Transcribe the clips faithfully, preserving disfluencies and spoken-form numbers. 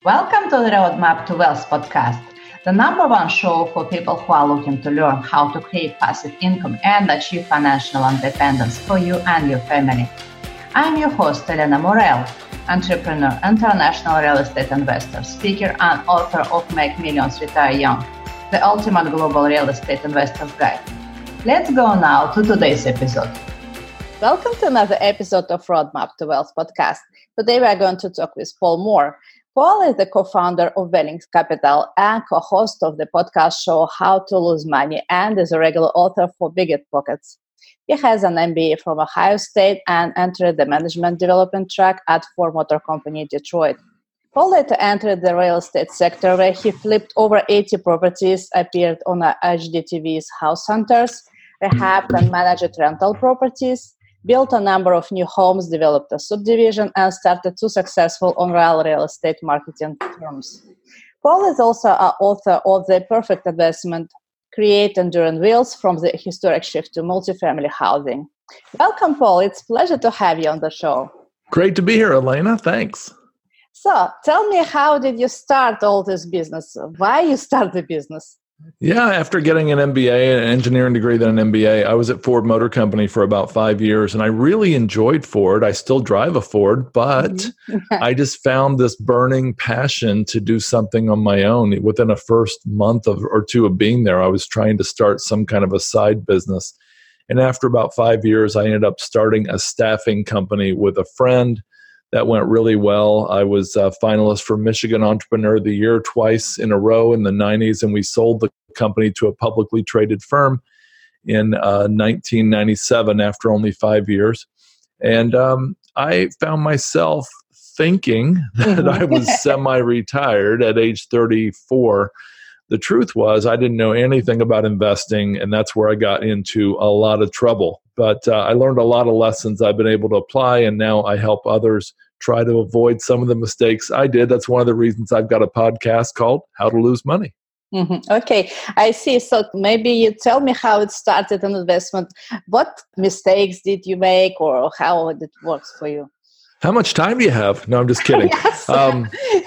Welcome to the Roadmap to Wealth podcast, the number one show for people who are looking to learn how to create passive income and achieve financial independence for you and your family. I'm your host, Elena Morel, entrepreneur, international real estate investor, speaker, and author of Make Millions Retire Young, the ultimate global real estate investor's guide. Let's go now to today's episode. Welcome to another episode of Roadmap to Wealth podcast. Today we are going to talk with Paul Moore. Paul is the co-founder of Wellings Capital and co-host of the podcast show How to Lose Money and is a regular author for Bigot Pockets. He has an M B A from Ohio State and entered the management development track at Ford Motor Company Detroit. Paul later entered the real estate sector where he flipped over eighty properties, appeared on H G T V's House Hunters, rehabbed and managed rental properties, built a number of new homes, developed a subdivision, and started two successful on-rail real estate marketing firms. Paul is also an author of The Perfect Investment, Create Enduring Wealth from the Historic Shift to Multifamily Housing. Welcome, Paul. It's a pleasure to have you on the show. Great to be here, Elena. Thanks. So tell me, how did you start all this business? Why you start the business? Yeah, after getting an M B A, an engineering degree, then an M B A, I was at Ford Motor Company for about five years, and I really enjoyed Ford. I still drive a Ford, but mm-hmm. I just found this burning passion to do something on my own. Within the first month of, or two of being there, I was trying to start some kind of a side business. And after about five years, I ended up starting a staffing company with a friend. That went really well. I was a finalist for Michigan Entrepreneur of the Year twice in a row in the nineties, and we sold the company to a publicly traded firm in uh, nineteen ninety-seven after only five years. And um, I found myself thinking that I was semi-retired at age thirty-four. The truth was I didn't know anything about investing, and that's where I got into a lot of trouble. But uh, I learned a lot of lessons I've been able to apply, and now I help others try to avoid some of the mistakes I did. That's one of the reasons I've got a podcast called How to Lose Money. Mm-hmm. Okay, I see. So maybe you tell me how it started an investment. What mistakes did you make, or how it works for you? How much time do you have? No, I'm just kidding. Yes. Um,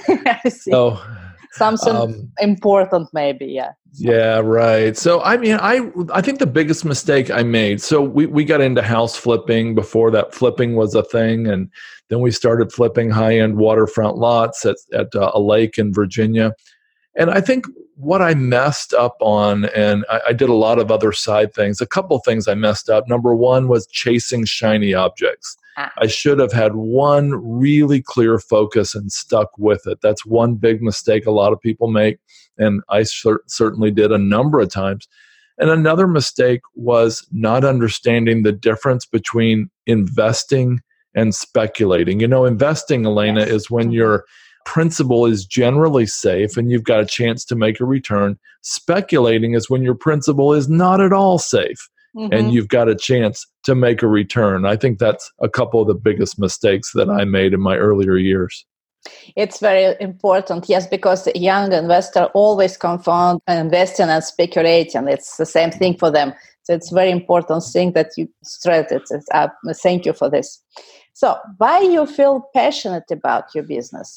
I see. So, Something um, important, maybe, yeah. Yeah, right. So, I mean, I I think the biggest mistake I made, so we, we got into house flipping before that flipping was a thing, and then we started flipping high-end waterfront lots at, at uh, a lake in Virginia. And I think what I messed up on, and I, I did a lot of other side things, a couple things I messed up. Number one was chasing shiny objects. Ah. I should have had one really clear focus and stuck with it. That's one big mistake a lot of people make, and I cer- certainly did a number of times. And another mistake was not understanding the difference between investing and speculating. You know, investing, Elena, yes. is when your principal is generally safe and you've got a chance to make a return. Speculating is when your principal is not at all safe. Mm-hmm. And you've got a chance to make a return. I think that's a couple of the biggest mistakes that I made in my earlier years. It's very important, yes, because the young investor always confound investing and speculating. It's the same thing for them. So it's very important thing that you stress it. Uh, thank you for this. So why you feel passionate about your business?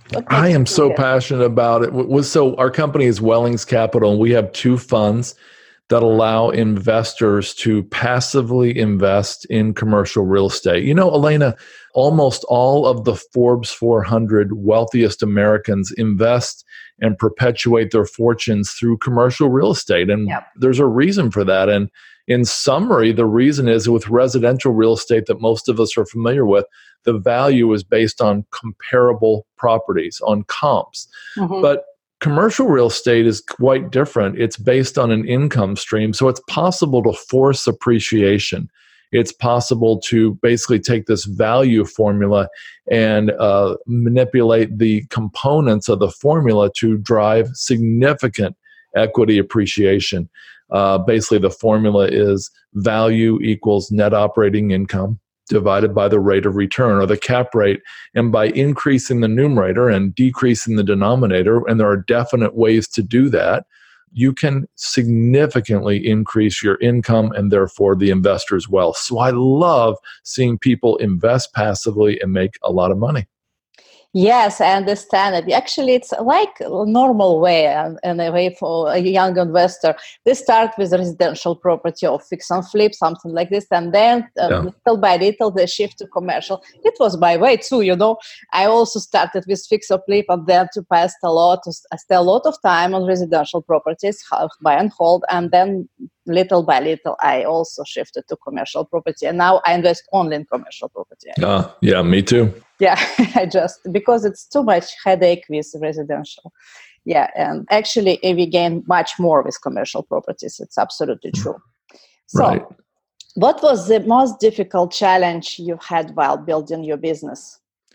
I am so passionate about it. So our company is Wellings Capital, and we have two funds that allow investors to passively invest in commercial real estate. You know, Elena, almost all of the Forbes four hundred wealthiest Americans invest and perpetuate their fortunes through commercial real estate. And yep. there's a reason for that. And in summary, the reason is with residential real estate that most of us are familiar with, the value is based on comparable properties, on comps. Mm-hmm. But commercial real estate is quite different. It's based on an income stream. So it's possible to force appreciation. It's possible to basically take this value formula and uh, manipulate the components of the formula to drive significant equity appreciation. Uh, basically, the formula is value equals net operating income divided by the rate of return, or the cap rate. And by increasing the numerator and decreasing the denominator, and there are definite ways to do that, you can significantly increase your income and therefore the investor's wealth. So I love seeing people invest passively and make a lot of money. Yes, I understand it. Actually, it's like a normal way, and, and a way for a young investor. They start with residential property or fix and flip, something like this, and then uh, Yeah. little by little they shift to commercial. It was my way too, you know. I also started with fix or flip, and then to pass a lot, I spent a lot of time on residential properties, buy and hold, and then little by little, I also shifted to commercial property, and now I invest only in commercial property. Uh, yeah, me too. Yeah, I just, because it's too much headache with residential. Yeah, and actually we gain much more with commercial properties. It's absolutely true. So, right. What was the most difficult challenge you had while building your business?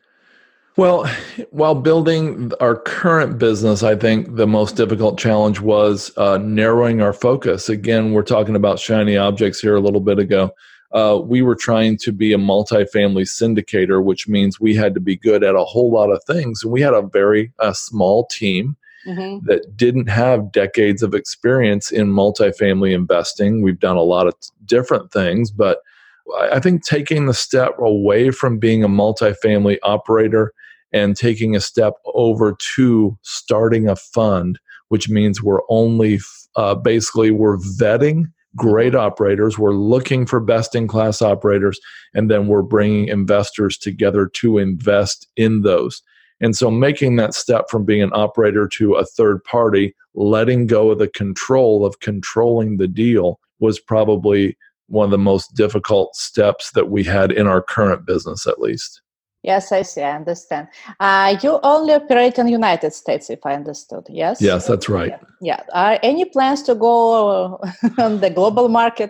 Well, while building our current business, I think the most difficult challenge was uh, narrowing our focus. Again, we're talking about shiny objects here a little bit ago. Uh, we were trying to be a multifamily syndicator, which means we had to be good at a whole lot of things. And we had a very uh, small team mm-hmm. that didn't have decades of experience in multifamily investing. We've done a lot of different things, but I think taking the step away from being a multifamily operator and taking a step over to starting a fund, which means we're only uh, basically we're vetting great operators, we're looking for best-in-class operators, and then we're bringing investors together to invest in those. And so making that step from being an operator to a third party, letting go of the control of controlling the deal was probably one of the most difficult steps that we had in our current business, at least. Yes, I see. I understand. Uh, you only operate in the United States, if I understood. Yes? Yes, that's right. Yeah. yeah. Are any plans to go on the global market?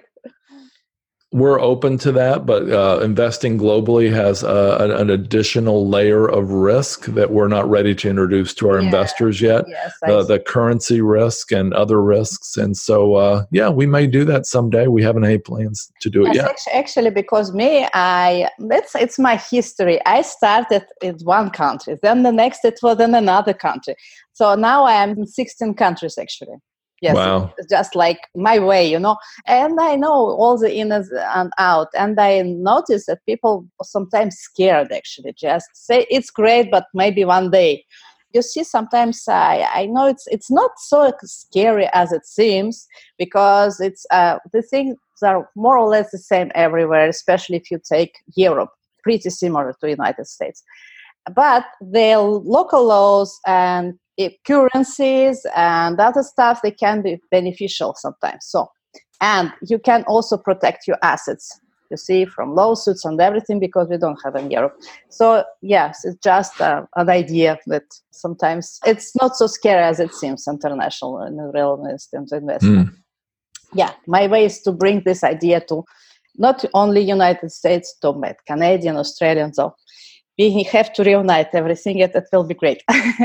We're open to that, but uh, investing globally has uh, an, an additional layer of risk that we're not ready to introduce to our yeah. investors yet. Yes, uh, the currency risk and other risks. And so, uh, yeah, we may do that someday. We haven't any plans to do it yes, yet. Actually, because me, I it's, it's my history. I started in one country, then the next it was in another country. So now I am in sixteen countries, actually. Yes, wow. It's just like my way, you know. And I know all the ins and out. And I notice that people are sometimes scared, actually. Just say it's great, but maybe one day. You see, sometimes I, I know it's it's not so scary as it seems, because it's uh, the things are more or less the same everywhere, especially if you take Europe, pretty similar to the United States. But the local laws and currencies and other stuff, they can be beneficial sometimes. So, and you can also protect your assets, you see, from lawsuits and everything, because we don't have in Europe. So yes, it's just uh, an idea that sometimes it's not so scary as it seems, international in real estate investment. Mm. Yeah, my way is to bring this idea to not only United States, to Canadian, Australian, so we have to reunite everything, and it will be great.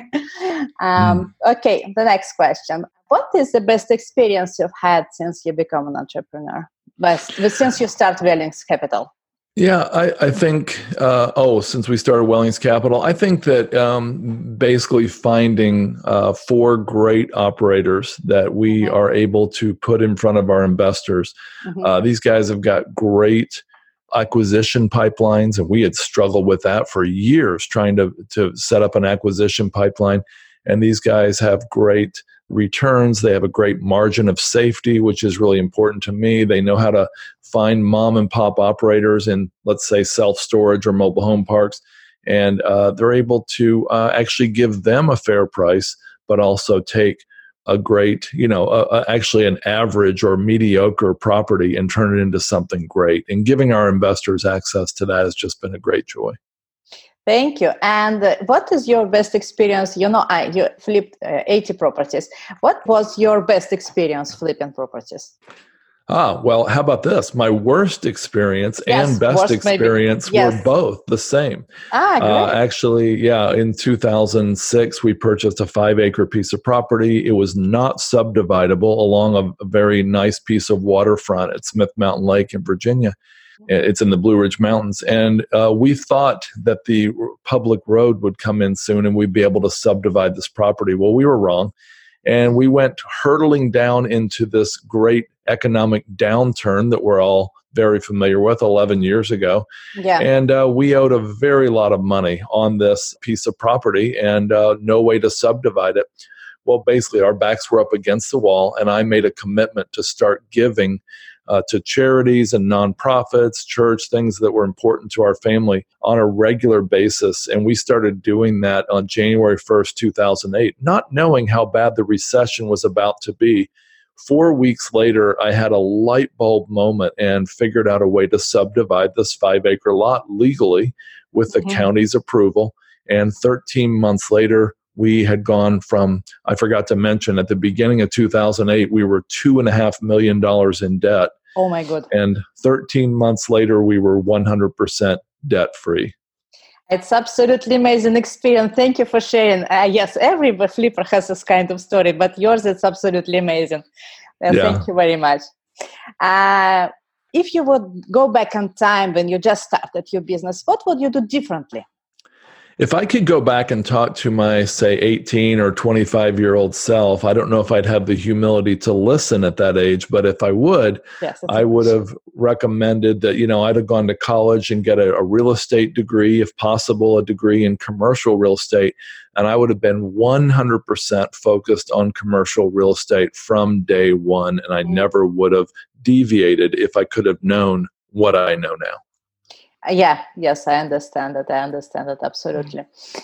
um, mm. Okay, the next question. What is the best experience you've had since you become an entrepreneur? Best, since you start Wellings Capital? Yeah, I, I think, uh, oh, since we started Wellings Capital, I think that um, basically finding uh, four great operators that we mm-hmm. are able to put in front of our investors. Mm-hmm. Uh, these guys have got great acquisition pipelines, and we had struggled with that for years, trying to to set up an acquisition pipeline. And these guys have great returns. They have a great margin of safety, which is really important to me. They know how to find mom and pop operators in, let's say, self-storage or mobile home parks, and uh, they're able to uh, actually give them a fair price, but also take a great, you know, uh, actually an average or mediocre property and turn it into something great. And giving our investors access to that has just been a great joy. Thank you. And uh, what is your best experience? You know, I you flipped uh, eighty properties. What was your best experience flipping properties? Ah, well, how about this? My worst experience yes, and best experience yes. were both the same. Ah, great. Uh, actually, yeah, in two thousand six, we purchased a five-acre piece of property. It was not subdividable along a, a very nice piece of waterfront at Smith Mountain Lake in Virginia. It's in the Blue Ridge Mountains. And uh, we thought that the public road would come in soon and we'd be able to subdivide this property. Well, we were wrong. And we went hurtling down into this great economic downturn that we're all very familiar with, eleven years ago. Yeah. And uh, we owed a very lot of money on this piece of property and uh, no way to subdivide it. Well, basically, our backs were up against the wall, and I made a commitment to start giving uh, to charities and nonprofits, church, things that were important to our family on a regular basis. And we started doing that on January first, two thousand eight, not knowing how bad the recession was about to be. Four weeks later, I had a light bulb moment and figured out a way to subdivide this five acre lot legally with the mm-hmm. county's approval. And thirteen months later, we had gone from, I forgot to mention, at the beginning of two thousand eight, we were two and a half million dollars in debt. Oh my God. And thirteen months later, we were one hundred percent debt free. It's absolutely amazing experience. Thank you for sharing. Uh, yes, every flipper has this kind of story, but yours is absolutely amazing. Uh, yeah. Thank you very much. Uh, if you would go back in time when you just started your business, what would you do differently? If I could go back and talk to my, say, eighteen or twenty-five-year-old self, I don't know if I'd have the humility to listen at that age, but if I would, yes, I would have recommended that, you know, I'd have gone to college and get a, a real estate degree, if possible, a degree in commercial real estate, and I would have been one hundred percent focused on commercial real estate from day one, and I mm-hmm. never would have deviated if I could have known what I know now. Yeah, yes, I understand that. I understand that absolutely.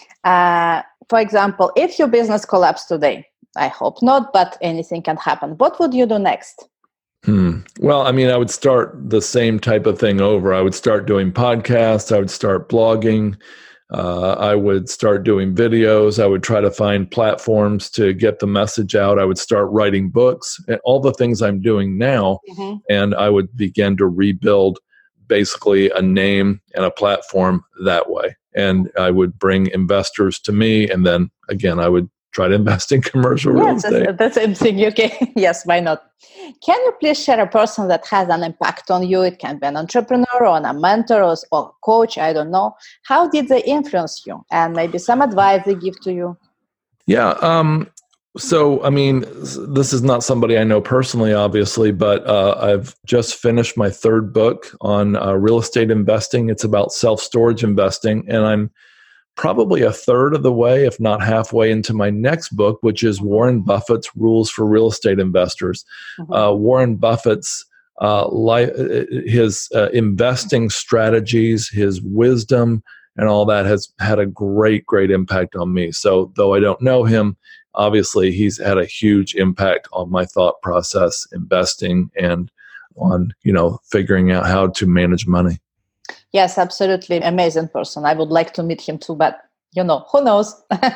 Uh, for example, if your business collapsed today, I hope not, but anything can happen. What would you do next? Hmm. Well, I mean, I would start the same type of thing over. I would start doing podcasts. I would start blogging. Uh, I would start doing videos. I would try to find platforms to get the message out. I would start writing books and all the things I'm doing now. Mm-hmm. And I would begin to rebuild basically a name and a platform that way. And I would bring investors to me. And then again, I would try to invest in commercial real yes, estate. That's, that's the same thing. Okay. Yes, why not? Can you please share a person that has an impact on you? It can be an entrepreneur or a mentor or a coach. I don't know. How did they influence you? And maybe some advice they give to you? Yeah. Um, So, I mean, this is not somebody I know personally, obviously, but uh, I've just finished my third book on uh, real estate investing. It's about self-storage investing, and I'm probably a third of the way, if not halfway, into my next book, which is Warren Buffett's Rules for Real Estate Investors. Mm-hmm. Uh, Warren Buffett's uh, life, his uh, investing strategies, his wisdom, and all that has had a great, great impact on me. So, though I don't know him, obviously, he's had a huge impact on my thought process, investing, and on, you know, figuring out how to manage money. Yes, absolutely. Amazing person. I would like to meet him too, but, you know, who knows?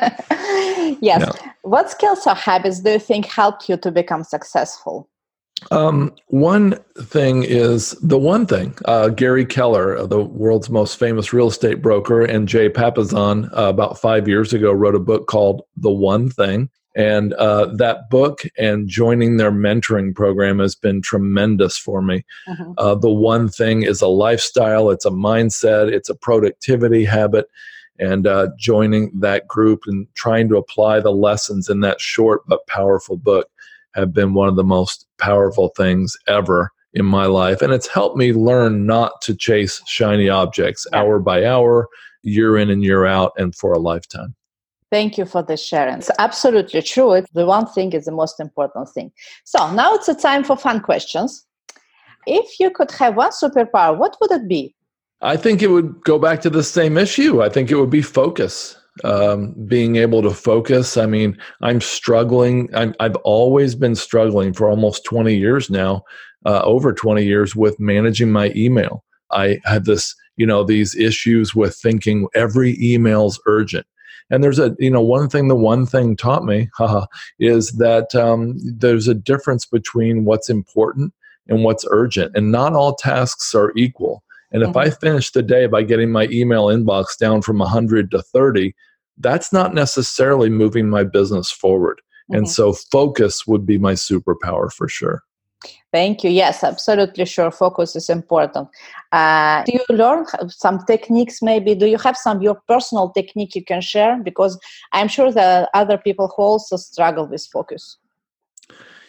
Yes. Yeah. What skills or habits do you think helped you to become successful? Um, one thing is the one thing. Uh, Gary Keller, the world's most famous real estate broker, and Jay Papasan, uh, about five years ago, wrote a book called The One Thing. And uh, that book and joining their mentoring program has been tremendous for me. Uh-huh. Uh, the One Thing is a lifestyle, it's a mindset, it's a productivity habit. And uh, joining that group and trying to apply the lessons in that short but powerful book have been one of the most powerful things ever in my life. And it's helped me learn not to chase shiny objects hour by hour, year in and year out, and for a lifetime. Thank you for this sharing. It's absolutely true. It's the one thing is the most important thing. So now it's a time for fun questions. If you could have one superpower, what would it be? I think it would go back to the same issue. I think it would be focus. Um, being able to focus. I mean, I'm struggling. I'm, I've always been struggling for almost twenty years now, uh, over twenty years with managing my email. I had this, you know, these issues with thinking every email's urgent. And there's a, you know, one thing, the one thing taught me, haha, is that um, there's a difference between what's important and what's urgent. And not all tasks are equal. And if mm-hmm. I finish the day by getting my email inbox down from one hundred to thirty, that's not necessarily moving my business forward. Mm-hmm. And so focus would be my superpower for sure. Thank you. Yes, absolutely sure. Focus is important. Uh, do you learn some techniques maybe? Do you have some your personal technique you can share? Because I'm sure that other people who also struggle with focus.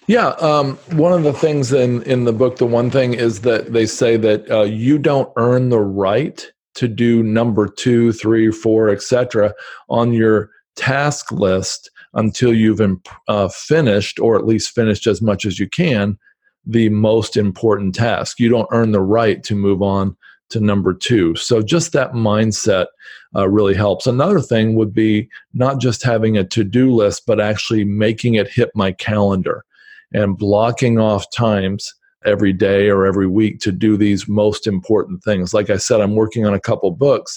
Yeah. Um, one of the things in, in the book, the one thing is that they say that uh, you don't earn the right to do number two, three, four, et cetera on your task list until you've imp- uh, finished, or at least finished as much as you can, the most important task. You don't earn the right to move on to number two. So just that mindset uh, really helps. Another thing would be not just having a to-do list, but actually making it hit my calendar and blocking off times every day or every week to do these most important things. Like I said, I'm working on a couple books.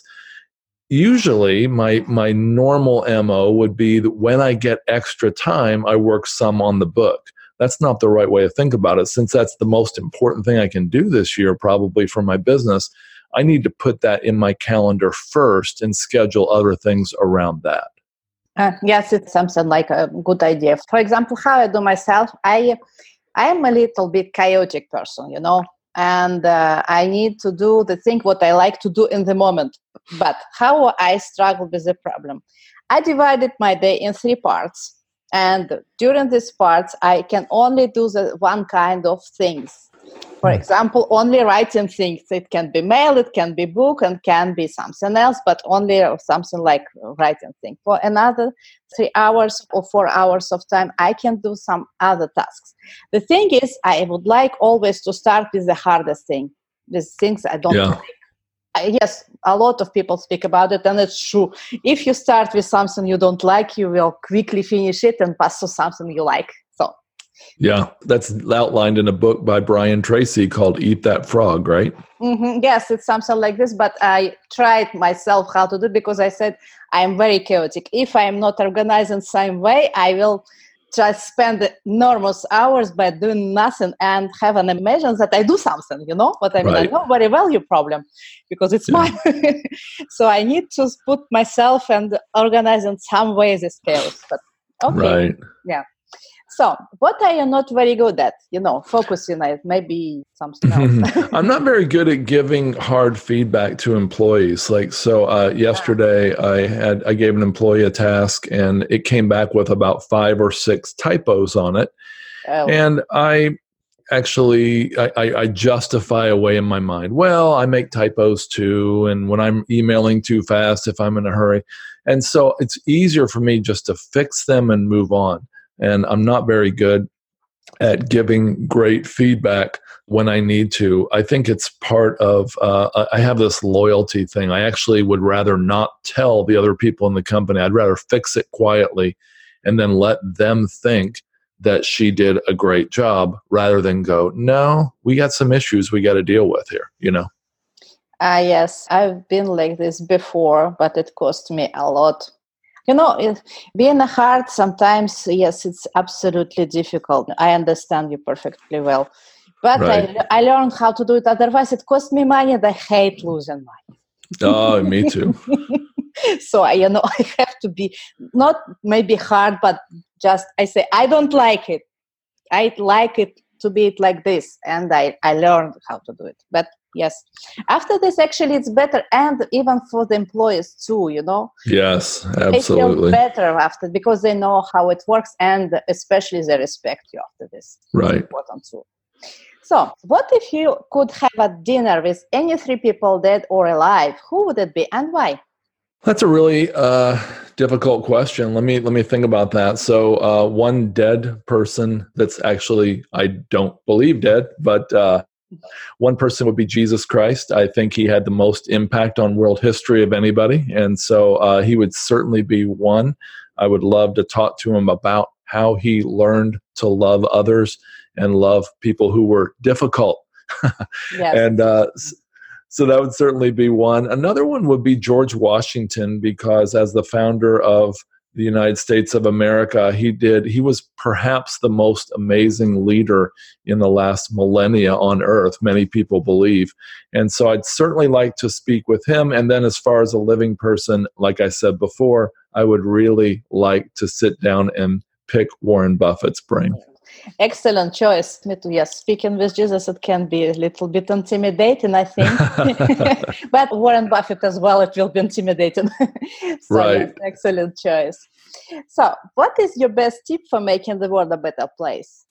Usually my my normal M O would be that when I get extra time, I work some on the book. That's not the right way to think about it. Since that's the most important thing I can do this year, probably for my business, I need to put that in my calendar first and schedule other things around that. Uh, yes, it's something like a good idea. For example, how I do myself, I I am a little bit chaotic person, you know, and uh, I need to do the thing what I like to do in the moment. But how I struggle with the problem, I divided my day in three parts, and during these parts, I can only do the one kind of things. For example, only writing things. It can be mail, it can be book, and can be something else, but only something like writing thing. For another three hours or four hours of time, I can do some other tasks. The thing is, I would like always to start with the hardest thing, with things I don't Yeah. like. I, yes, a lot of people speak about it, and it's true. If you start with something you don't like, you will quickly finish it and pass to something you like. So. Yeah, that's outlined in a book by Brian Tracy called Eat That Frog, right? Mm-hmm. Yes, it's something like this, but I tried myself how to do it because I said I'm very chaotic. If I'm not organized in the same way, I will just spend enormous hours by doing nothing and have an imagine that I do something, you know what I mean? Right. I know very well your problem because it's Yeah. mine. So I need to put myself and organize in some way this chaos. But okay, Right. yeah. So, what are you not very good at? You know, focusing on maybe something else. I'm not very good at giving hard feedback to employees. Like, so uh, yesterday I had, I gave an employee a task and it came back with about five or six typos on it. Oh. And I actually, I, I, I justify away in my mind, well, I make typos too. And when I'm emailing too fast, if I'm in a hurry. And so it's easier for me just to fix them and move on. And I'm not very good at giving great feedback when I need to. I think it's part of, uh, I have this loyalty thing. I actually would rather not tell the other people in the company. I'd rather fix it quietly and then let them think that she did a great job rather than go, no, we got some issues we got to deal with here, you know? Ah, uh, yes, I've been like this before, but it cost me a lot. You know, it, being a hard sometimes, yes, it's absolutely difficult. I understand you perfectly well. But Right. I, I learned how to do it. Otherwise, it cost me money and I hate losing money. Oh, me too. So, you know, I have to be not maybe hard, but just I say, I don't like it. I like it to be it like this. And I, I learned how to do it. But yes, after this, actually, it's better. And even for the employees too, you know. Yes, absolutely. They feel better after because they know how it works and especially they respect you after this. Right. It's important too. So, what if you could have a dinner with any three people, dead or alive? Who would it be and why? That's a really uh, difficult question. Let me let me think about that. So, uh, one dead person that's actually I don't believe dead, but uh, one person would be Jesus Christ. I think he had the most impact on world history of anybody, and so uh, he would certainly be one. I would love to talk to him about how he learned to love others and love people who were difficult. Yes. And uh, so that would certainly be one. Another one would be George Washington, because as the founder of the United States of America, he did, he was perhaps the most amazing leader in the last millennia on earth, many people believe. And so I'd certainly like to speak with him. And then as far as a living person, like I said before, I would really like to sit down and pick Warren Buffett's brain. Excellent choice. Me too. Yes, speaking with Jesus, it can be a little bit intimidating, I think. But Warren Buffett as well, it will be intimidating. So, right. Yes, excellent choice. So, what is your best tip for making the world a better place?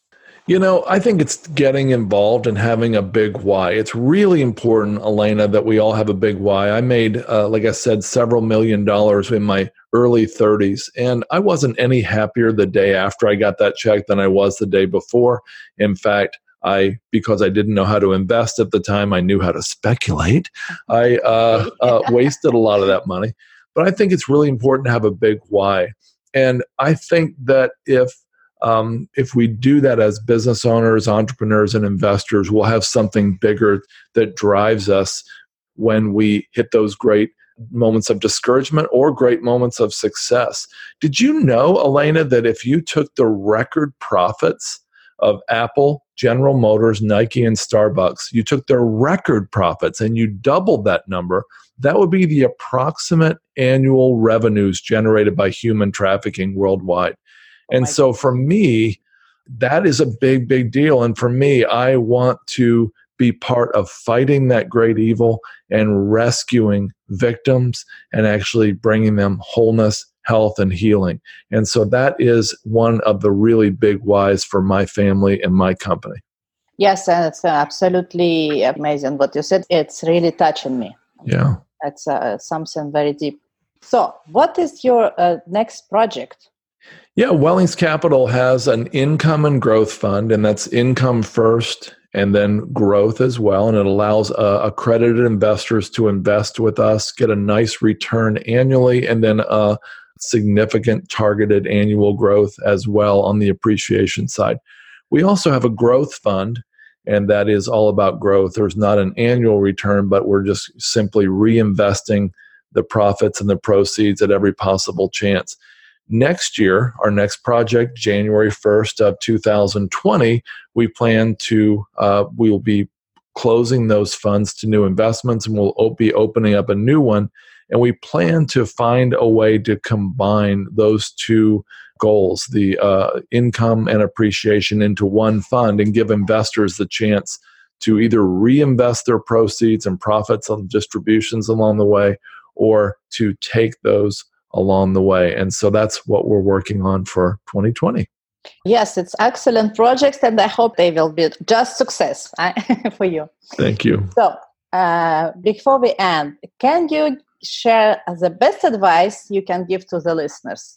You know, I think it's getting involved and having a big why. It's really important, Elena, that we all have a big why. I made, uh, like I said, several million dollars in my early thirties, and I wasn't any happier the day after I got that check than I was the day before. In fact, I, because I didn't know how to invest at the time, I knew how to speculate. I uh, uh, wasted a lot of that money. But I think it's really important to have a big why. And I think that if Um, if we do that as business owners, entrepreneurs, and investors, we'll have something bigger that drives us when we hit those great moments of discouragement or great moments of success. Did you know, Elena, that if you took the record profits of Apple, General Motors, Nike, and Starbucks, you took their record profits and you doubled that number, that would be the approximate annual revenues generated by human trafficking worldwide. And so for me, that is a big, big deal. And for me, I want to be part of fighting that great evil and rescuing victims and actually bringing them wholeness, health, and healing. And so that is one of the really big whys for my family and my company. Yes, and it's absolutely amazing what you said. It's really touching me. Yeah. It's uh, something very deep. So what is your uh, next project? Yeah, Wellings Capital has an income and growth fund, and that's income first and then growth as well. And it allows uh, accredited investors to invest with us, get a nice return annually, and then a significant targeted annual growth as well on the appreciation side. We also have a growth fund, and that is all about growth. There's not an annual return, but we're just simply reinvesting the profits and the proceeds at every possible chance. Next year, our next project, January first of two thousand twenty, we plan to, uh, we will be closing those funds to new investments, and we'll op- be opening up a new one. And we plan to find a way to combine those two goals, the uh, income and appreciation, into one fund and give investors the chance to either reinvest their proceeds and profits on distributions along the way, or to take those along the way. And so that's what we're working on for twenty twenty. Yes, it's excellent projects, and I hope they will be just success for you. Thank you. So uh, before we end, can you share the best advice you can give to the listeners?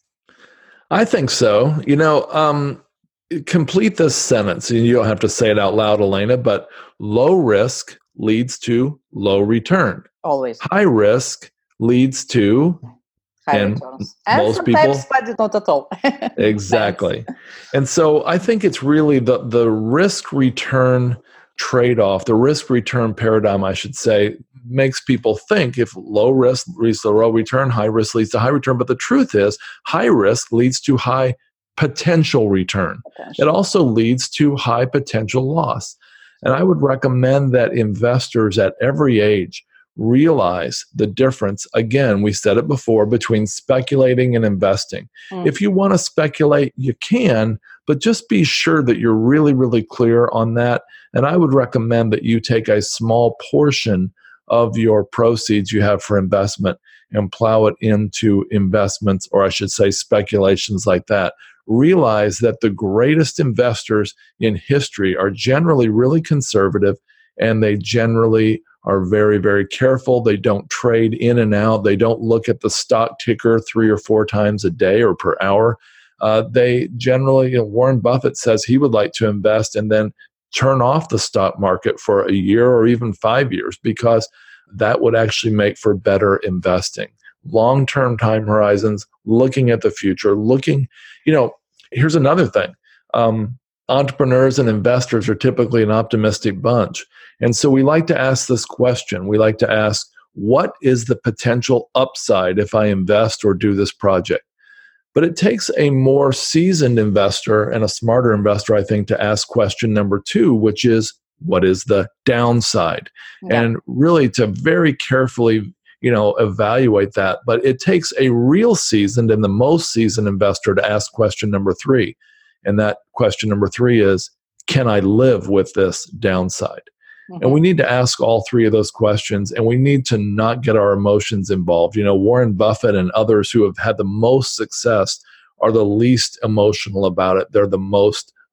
I think so. You know, um, complete this sentence, and you don't have to say it out loud, Elena, but low risk leads to low return. Always. High risk leads to high and returns. And most sometimes people, not at all. Exactly. And so I think it's really the, the risk return trade-off, the risk return paradigm, I should say, makes people think if low risk leads to low return, high risk leads to high return. But the truth is, high risk leads to high potential return. Potential. It also leads to high potential loss. And I would recommend that investors at every age realize the difference. Again, we said it before, between speculating and investing. Mm. If you want to speculate, you can, but just be sure that you're really, really clear on that. And I would recommend that you take a small portion of your proceeds you have for investment and plow it into investments, or I should say speculations like that. Realize that the greatest investors in history are generally really conservative, and they generally are very, very careful. They don't trade in and out. They don't look at the stock ticker three or four times a day or per hour. Uh, they generally, you know, Warren Buffett says he would like to invest and then turn off the stock market for a year or even five years because that would actually make for better investing. Long-term time horizons, looking at the future, looking, you know, here's another thing. Um, entrepreneurs and investors are typically an optimistic bunch. And so we like to ask this question. We like to ask, what is the potential upside if I invest or do this project? But it takes a more seasoned investor and a smarter investor, I think, to ask question number two, which is, what is the downside? Yeah. And really to very carefully, you know, evaluate that. But it takes a real seasoned and the most seasoned investor to ask question number three. And that question number three is, can I live with this downside? Mm-hmm. And we need to ask all three of those questions, and we need to not get our emotions involved. You know, Warren Buffett and others who have had the most success are the least emotional about it. They're the most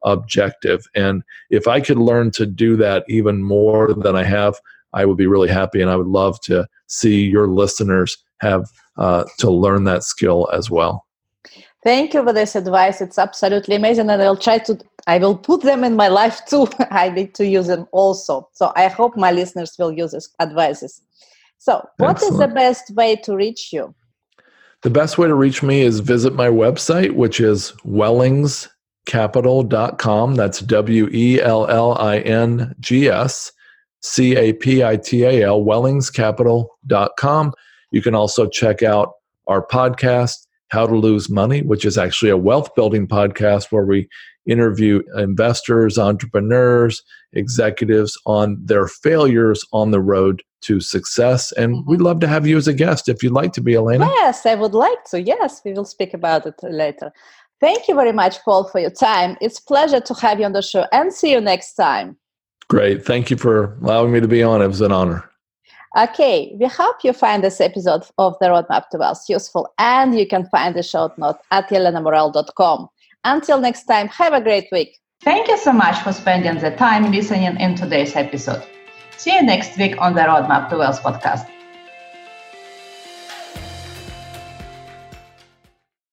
objective. And if I could learn to do that even more than I have, I would be really happy. And I would love to see your listeners have uh, to learn that skill as well. Thank you for this advice. It's absolutely amazing. And I'll try to, I will put them in my life too. I need to use them also. So I hope my listeners will use these advices. So what Excellent. Is the best way to reach you? The best way to reach me is visit my website, which is wellings capital dot com. That's W E L L I N G S C A P I T A L, wellings capital dot com. You can also check out our podcast, How to Lose Money, which is actually a wealth building podcast where we interview investors, entrepreneurs, executives on their failures on the road to success. And mm-hmm. we'd love to have you as a guest if you'd like to be, Elena. Yes, I would like to. Yes, we will speak about it later. Thank you very much, Paul, for your time. It's a pleasure to have you on the show, and see you next time. Great. Thank you for allowing me to be on. It was an honor. Okay, we hope you find this episode of The Roadmap to Wealth useful, and you can find the show notes at elena morel dot com. Until next time, have a great week. Thank you so much for spending the time listening in today's episode. See you next week on the Roadmap to Wealth podcast.